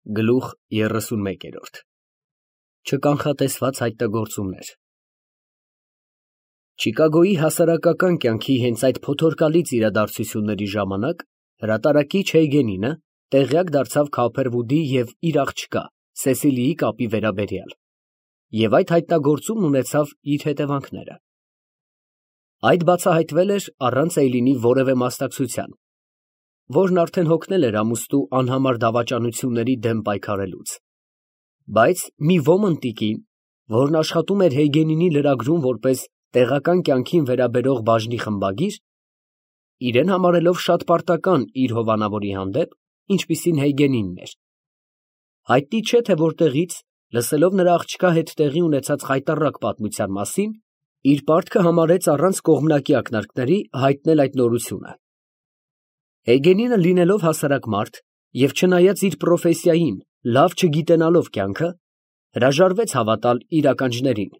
Գլուխ 31 Չկանխատեսված հայտնագործումներ Չիկագոյի հասարակական կյանքի հենց այդ փոթորկալից իրադարձությունների ժամանակ հրատարակիչ Հեյգենինը տեղյակ դարձավ Քոփերվուդի և իր աղջկա Սեսիլիի կապի վերաբերյալ, և այդ հայտնագործումն ունեցավ իր հետևանքները։ Այդ բացահայտվել էր առանց Էյլինի որևէ մասնակցության, որն արդեն հոգնել էր ամուսնու անհամար դավաճանությունների դեմ պայքարելուց, բայց մի ոմն տիկին, որն աշխատում էր Հեյգենինի լրագրում որպես տեղական կյանքին վերաբերող բաժնի խմբագիր, իրեն համարելով շատ պարտական իր հովանավորի հանդեպ, ինչպիսին Հեյգենինն էր, հայտնի չէ թե որտեղից, լսելով նրա աղջկա հետ տեղի ունեցած խայտառակ պատմության մասին, իր պարտքը համարեց առանց կողմնակի ակնարկների հայտնել այդ նորությունը։ Հեյգենինը լինելով հասարակ մարդ և չնայած իր պրոֆեսիային լավ չգիտենալով կյանքը, հրաժարվեց հավատալ իր ականջներին։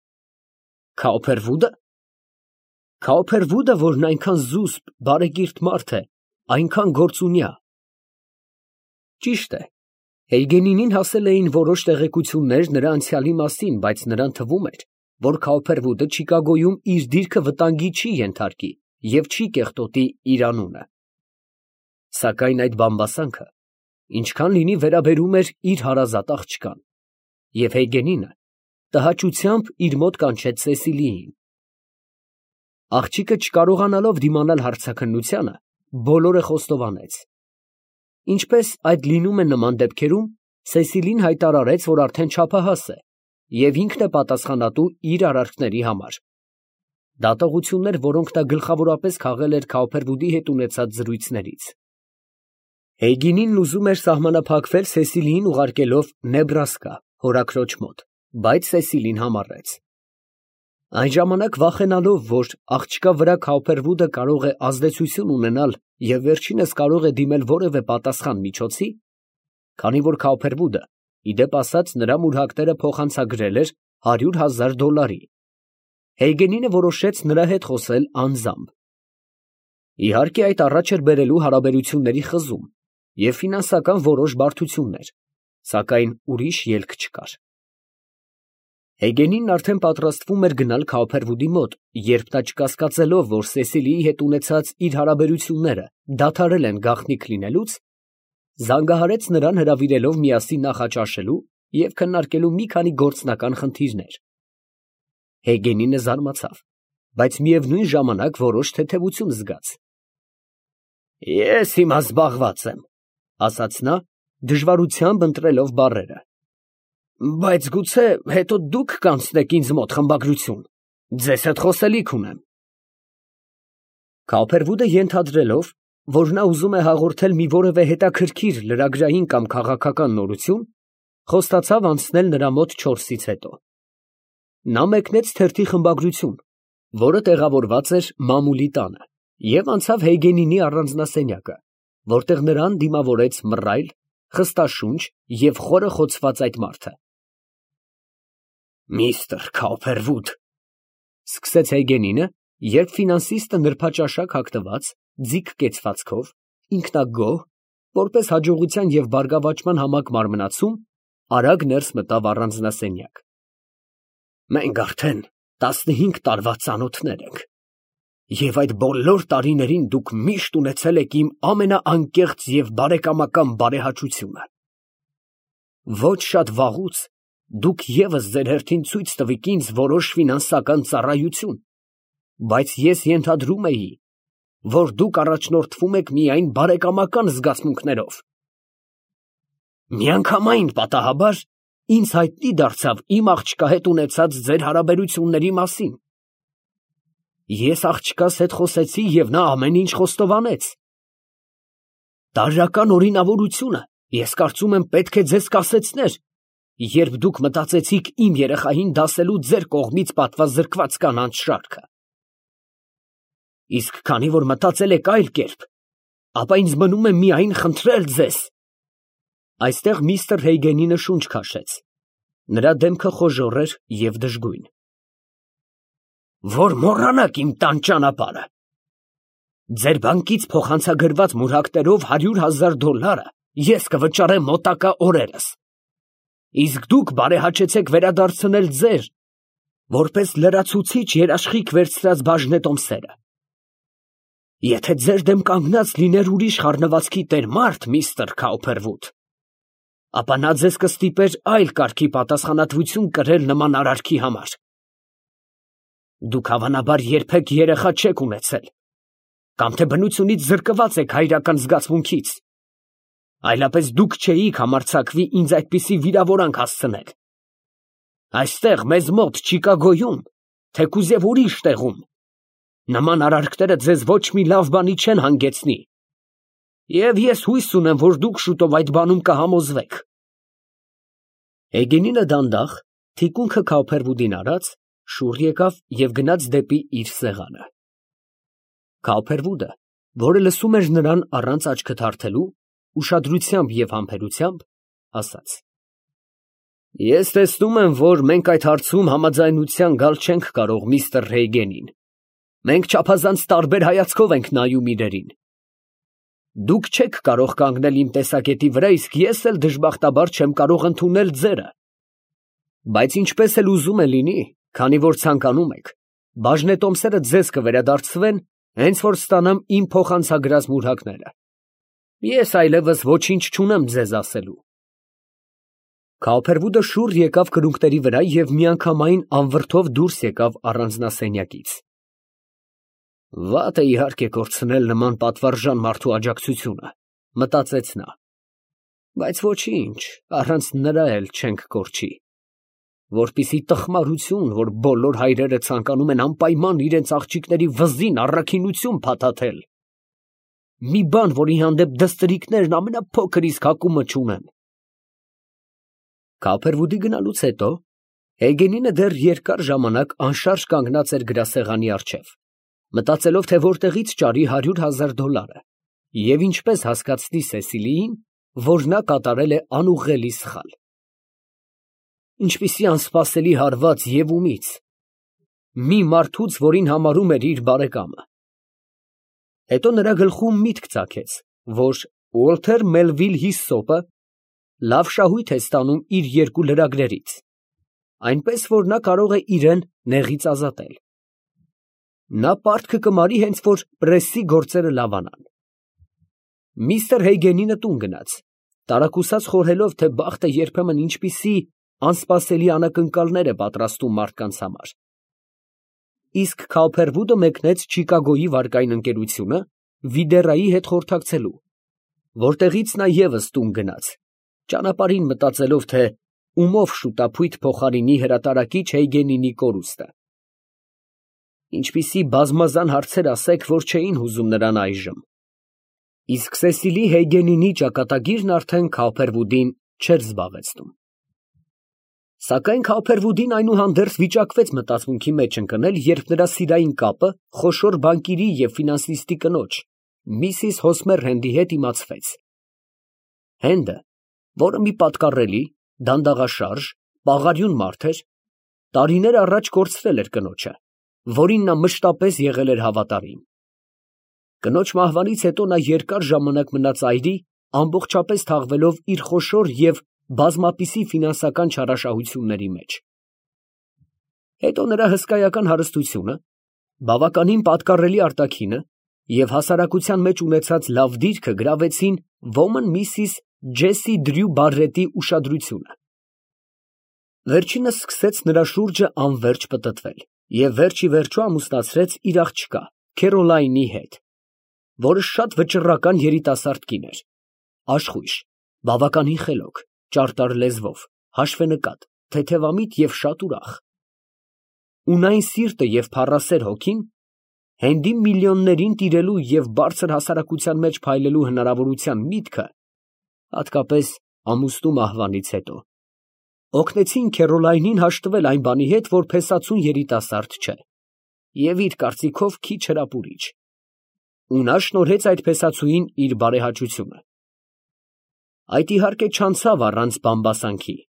Քոփերվուդը։ Քոփերվուդը, որն այնքան զուսպ, բարեկիրթ մարդ է, այնքան գործունյա։ Ճիշտ է, Հեյգենինին հասել էին որոշ տեղեկություններ նրա անցյալի մասին, բայց նրան թվում էր, որ Քոփերվուդը Չիկագոյում իր դիրքը վտանգի չի ենթարկի և չի կեղտոտի իր անունը։ Սակայն այդ բամբասանքը ինչքան լինի վերաբերում էր իր հարազատ աղջկան, և Հեյգենինը տհաճությամբ իր մոտ կանչեց Սեսիլիին։ Աղջիկը չկարողանալով դիմանալ հարցաքննությանը, բոլորը խոստովանեց։ Ինչպես այդ լինում է նման դեպքերում, Սեսիլին հայտարարեց, որ արդեն չափահաս է և ինքն է պատասխանատու իր արարքների համար։ Դատողություններ, որոնք նա գլխավորապես քաղել էր Քոփերվուդի հետ ունեցած զրույցներից։ Հեյգենինն ուզում էր սահմանափակվել Սեսիլիին ուղարկելով Նեբրասկա, հորաքրոջ մոտ, բայց Սեսիլին համառեց։ Այն ժամանակ վախենալով, որ աղջկա վրա Քոփերվուդը կարող է ազդեցություն ունենալ և վերջինս կարող է դիմել որևէ պատասխան միջոցի, քանի որ Քոփերվուդը, ի դեպ ասած, նրա մուրհակները փոխանցագրել էր $100,000, Հեյգենինը որոշեց նրա հետ խոսել անձամբ։ Իհարկե, այդ առաջ էր բերելու հարաբերությունների խզում և ֆինանսական որոշ բարդություններ, սակայն ուրիշ ելք չկար։ Հեյգենինն արդեն պատրաստվում էր գնալ Քոփերվուդի մոտ, երբ նա չկասկածելով, որ Սեսիլիի հետ ունեցած իր հարաբերությունները դադարել են գաղտնիք լինելուց, զանգահարեց նրան հրավիրելով միասին նախաճաշելու և քննարկելու մի քանի գործնական խնդիրներ։ Հեյգենինը զարմացավ, բայց միևնույն ժամանակ որոշ թեթևություն զգաց։ Ես հիմա զբաղված եմ, ասաց նա, դժվարությամբ ընտրելով բառերը, բայց գուցե հետո դուք կանցնեք ինձ մոտ խմբագրություն, ձեզ հետ խոսելիք ունեմ։ Քոփերվուդը ենթադրելով, որ նա ուզում է հաղորդել մի որևէ հետաքրքիր լրագրային կամ քաղաքական նորություն, խոստացավ անցնել նրա մոտ 4-ից հետո։ Նա մեկնեց թերթի խմբագրություն, որը տեղավորված էր մամուլի տանը, և անցավ Հեյգենինի առանձնասենյակը, որտեղ նրան դիմավորեց մռայլ, խստաշունչ և խորը խոցված այդ մարդը։ Միստր Քոփերվուդ, սկսեց Հեյգենինը, երբ ֆինանսիստը նրբաճաշակ հագնված, ձիգ կեցվածքով, ինքնագոհ, որպես հաջողության և բարգավաճման համակ մարմնացում, արագ ներս մտավ առանձնասենյակ։ Մենք արդեն 15 տարվա ծանոթներ ենք, և այդ բոլոր տարիներին դուք միշտ ունեցել եք իմ ամենաանկեղծ և բարեկամական բարեհաճությունը։ Ոչ շատ վաղուց դուք ևս ձեր հերթին ցույց տվիք ինձ որոշ ֆինանսական ծառայություն, բայց ես ենթադրում էի, որ դուք առաջնորդվում եք միայն բարեկամական զգացմունքներով։ Միանգամայն պատահաբար ինձ հայտնի դարձավ իմ աղջկա հետ ունեցած ձեր հարաբերությունների մասին։ Ես աղջկաս հետ խոսեցի և նա ամեն ինչ խոստովանեց։ Տարրական օրինավորությունը, ես կարծում եմ, պետք է ձեզ կասեցներ, երբ դուք մտածեցիք իմ երեխային դասելու ձեր կողմից պատվազրկված կանանց շարքը։ Իսկ քանի որ մտածել եք այլ կերպ, ապա ինձ մնում է միայն խնդրել ձեզ։ Այստեղ միստր Հեյգենինը շունչ քաշեց։ Նրա դեմքը խոժոռ էր և դժգույն։ Որ մոռանաք իմ տան ճանապարհը։ Ձեր բանկից փոխանցագրված մուրհակներով $100,000 ես կվճարեմ մոտակա օրերս։ Իսկ դուք բարեհաճեցեք վերադարձնել ձեր, որպես լրացուցիչ երաշխիք վերցրած բաժնետոմսերը։ Եթե ձեր դեմ կանգնած լիներ ուրիշ խառնվածքի տեր մարդ, միստր Քաուփերվուդ, ապա նա ձեզ կստիպեր այլ կարգի պատասխանատվություն կրել նման արարքի համար։ Դուք հավանաբար երբեք երեխա չեք ունեցել, կամ թե բնությունից զրկված եք հայրական զգացմունքից, այլապես դուք չէիք համարձակվի ինձ այդպիսի վիրավորանք հասցնել։ Այստեղ մեզ մոտ Չիկագոյում, թեկուզ և ուրիշ տեղում, նման արարքները ձեզ ոչ մի լավ բանի չեն հանգեցնի, և ես հույս ունեմ, որ դուք շուտով այդ բանում կհամոզվեք։ Էգենինը դանդաղ, թիկունքը Քաուփերվուդին արած, շուռ եկավ և գնաց դեպի իր սեղանը։ Քաուփերվուդը, որը լսում էր նրան առանց աչքը թարթելու, ուշադրությամբ և համբերությամբ, ասաց. Ես տեսնում եմ, որ մենք այդ հարցում համաձայնության գալ չենք կարող, միստր Ռեյգենին։ Մենք չափազանց տարբեր հայացքով ենք նայում իրերին։ Դուք չեք կարող կանգնել իմ տեսակետի վրա, իսկ ես էլ դժբախտաբար չեմ կարող ընդունել ձերը։ Բայց ինչպես էլ ուզում է լինի, քանի որ ցանկանում եք, բաժնետոմսերը ձեզ կվերադարձվեն, հենց որ ստանամ իմ փոխանցագրած մուրհակները։ Ես այլևս ոչինչ չունեմ ձեզ ասելու։ Քաուփերվուդը շուռ եկավ կրունկների վրա և միանգամայն անվրդով դուրս եկավ առանձնասենյակից։ Վատ է իհարկե կորցնել նման պատվարժան մարդու աջակցությունը, մտածեց նա, բայց ոչինչ, առանց նրա էլ չենք կորչի, որպիսի տխմարություն, որ բոլոր հայրերը ցանկանում են անպայման իրենց աղջիկների վզին առաքինություն փաթաթել, մի բան, որի հանդեպ դստրիկներն ամենափոքր իսկ հակումը չունեն։ Քաուփերվուդի գնալուց հետո Էգենինը դեռ երկար ժամանակ անշարժ կանգնած էր գրասեղանի առջև, մտածելով, թե որտեղից ճարի $100,000 և ինչպես հասկացնի Սեսիլիին, որ նա կատարել է անուղղելի սխալ։ Ինչպիսի անսպասելի հարված և ումից, մի մարդուց, որին համարում էր իր բարեկամը։ Հետո նրա գլխում միտք ծագեց, որ Ուոլթեր Մելվիլ Հիսոպը լավ շահույթ է ստանում իր երկու լրագրերից, այնպես որ նա կարող է իրեն նեղից ազատել։ Նա պարտքը կմարի, հենց որ պրեսի գործերը լավանան։ Միստր Հեյգենինը տուն գնաց, տարակուսած խորհելով, թե բախտը երբեմն ինչպիսի անսպասելի անակնկալներ է պատրաստում մարդկանց համար։ Իսկ Քաուփերվուդը մեկնեց Չիկագոյի վարկային ընկերությունը Վիդերայի հետ խորհրդակցելու, որտեղից նա ևս տուն գնաց, ճանապարհին մտածելով, թե ումով շուտափույթ փոխարինի հրատարակիչ Հեյգենինի կորուստը։ Ինչպիսի բազմազան հարցեր ասեք, որ չէին հուզում նրան այժմ։ Իսկ Սեսիլի Հեյգենինի ճակատագիրն արդեն Քաուփերվուդին չէր զբաղեցնում։ Սակայն Քաուփերվուդին այնուհանդերձ վիճակվեց մտածմունքի մեջ ընկնել, երբ նրա սիրային կապը խոշոր բանկիրի և ֆինանսիստի կնոջ, Միսիս Հոսմեր Հենդի հետ իմացվեց։ Հենդը, որը մի պատկառելի, դանդաղաշարժ, պաղարյուն մարդ էր, տարիներ առաջ կորցրել էր կնոջը, որին նա մշտապես եղել էր հավատարիմ։ Կնոջ մահվանից հետո նա երկար ժամանակ մնաց այրի, ամբողջապես թաղվելով իր խոշոր և բազմապիսի ֆինանսական չարաշահությունների մեջ։ Հետո նրա հսկայական հարստությունը, բավականին պատկառելի արտաքինը և հասարակության մեջ ունեցած լավ դիրքը գրավեցին ոմն Միսիս Ջեսի Դրյու Բարրետի ուշադրությունը։ Վերջինս սկսեց նրա շուրջը անվերջ պտտվել և վերջ ի վերջո ամուսնացրեց իր աղջկա Քերոլայնի հետ, որը շատ վճռական երիտասարդ կին էր, աշխույժ, բավականին խելոք, ճարտար լեզվով, հաշվենկատ, թեթևամիտ և շատ ուրախ։ Ունայն սիրտը և փառասեր հոգին Հենդի միլիոններին տիրելու և բարձր հասարակության մեջ փայլելու հնարավորության միտքը, հատկապես ամուսնու մահվանից հետո, օգնեցին Քերոլայնին հաշտվել այն բանի հետ, որ փեսացուն երիտասարդ չէ և իր կարծիքով քիչ հրապուրիչ, ու նա շնորհեց այդ փեսացուին իր բարեհաճությունը։ Այդ իհարկե չանցավ առանց բամբասանքի։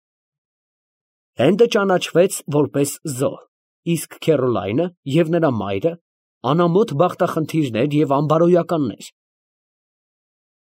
Հենդը ճանաչվեց որպես զոհ, իսկ Քերոլայնը և նրա մայրը անամոթ բախտախնդիրներ և անբարոյականներ։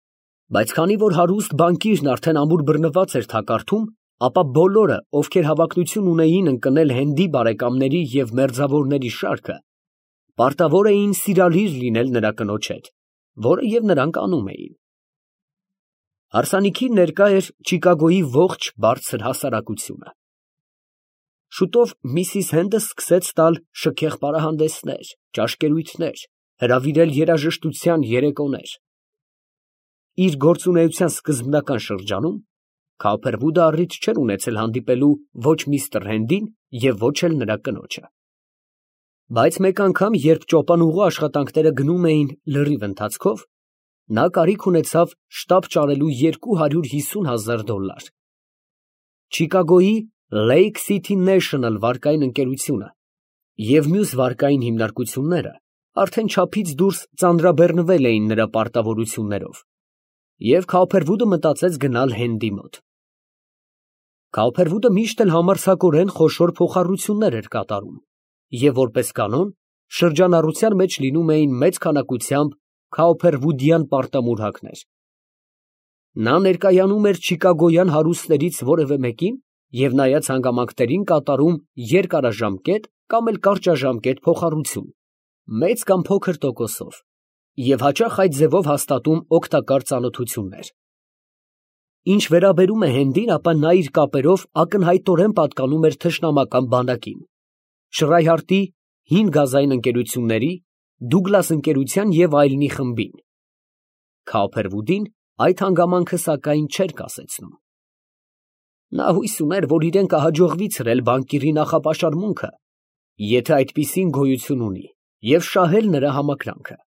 Բայց քանի որ հարուստ բանկիրն արդեն ամուր բռնված էր թակարդում, ապա բոլորը, ովքեր հավակնություն ունեին ընկնել Հենդի բարեկամների և մերձավորների շարքը, պարտավոր էին սիրալիր լինել նրա կնոջ հետ, որը և նրանք անում էին։ Հարսանիքին ներկա էր Չիկագոյի ողջ բարձր հասարակությունը։ Շուտով Միսիս Հենդը սկսեց տալ շքեղ պարահանդեսներ, ճաշկերույթներ, հրավիրել երաժշտության երեկոներ։ Իր գործունեության սկզբնական շրջանում Քոփերվուդը առիթ չէր ունեցել հանդիպելու ոչ միստր Հենդին և ոչ էլ նրա կնոջը։ Բայց մեկ անգամ, երբ ճոպանուղու աշխատանքները գնում էին լրիվ ընթացքով, նա կարիք ունեցավ շտապ ճարելու $250,000։ Չիկագոյի Lake City National վարկային ընկերությունը և մյուս վարկային հիմնարկությունները արդեն չափից դուրս ծանրաբեռնվել էին նրա պարտավորություններով, և Քոփերվուդը մտածեց գնալ Հենդի մոտ։ Քոփերվուդը միշտ էլ համարձակորեն խոշոր փոխառություններ էր կատարում, և որպես կանոն, շրջանառության մեջ լինում էին մեծ քանակությամբ քոփերվուդյան պարտամուրհակներ։ Նա ներկայանում էր չիկագոյան հարուստներից որևէ մեկին և նայած հանգամանքներին կատարում երկարաժամկետ կամ էլ կարճաժամկետ փոխառություն, մեծ կամ փոքր տոկոսով, և հաճախ այդ ձևով հաստատում օգտակար ծանոթություններ։ Ինչ վերաբերում է Հենդին, ապա նա իր կապերով ակնհայտորեն պատկանում էր թշնամական բանակին, Շրայհարտի հին գազային ընկերությունների, Դուգլաս ընկերության և այլնի խմբին։ Քոփերվուդին այդ հանգամանքը, սակայն, չէր կասեցնում։ Նա հույս ուներ, որ իրան կհաջողվի ցրել բանկիրի նախապաշարմունքը, եթե այդպիսին գոյություն ունի, և շահել նրա համակրանքը։